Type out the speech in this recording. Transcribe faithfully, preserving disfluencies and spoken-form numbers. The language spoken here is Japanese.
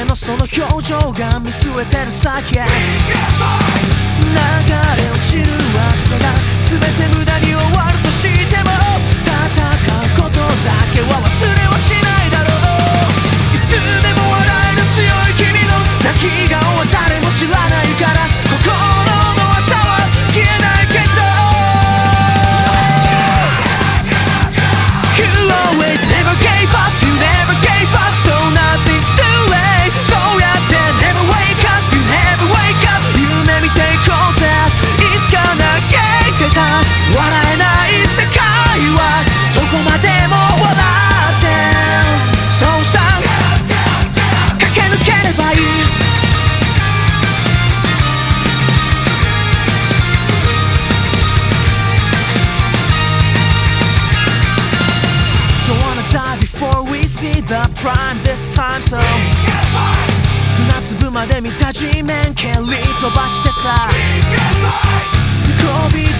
のその表情が見据えてる先へ流れ落ちる朝が全て無駄に終わるとしても戦うことだけは忘れはしないだろう。いつでも笑える強い君の泣き顔は誰も知らないから心の技は消えないけど You always never gave up, you never gave up, so nothing's too late そうやって never wake up, you never wake up 夢見ていこうぜいつか嘆いてた笑えない世界はどこまでも笑ってそうさ駆け抜ければいいDon't wanna die before we see the prime this time so 砂粒まで見た地面蹴り飛ばしてさこび